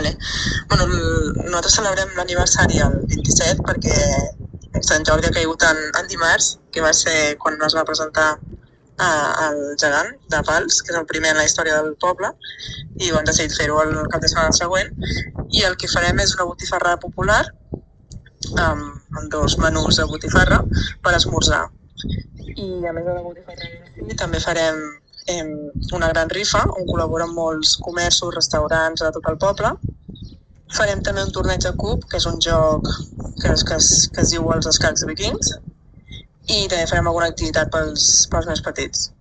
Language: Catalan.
Nosaltres celebrem l'aniversari el 27 perquè Sant Jordi ha caigut en dimarts, que va ser quan es va presentar el gegant de Pals, que és el primer en la història del poble, i hem decidit fer-ho el cap de setmana següent. I el que farem és una botifarra popular amb 2 menús de botifarra per esmorzar. I a més de la botifarra també farem una gran rifa on col·laboren molts comerços, restaurants de tot el poble. Farem també un torneig de cub, que és un joc que es diu els escacs vikings, i també farem alguna activitat pels més petits.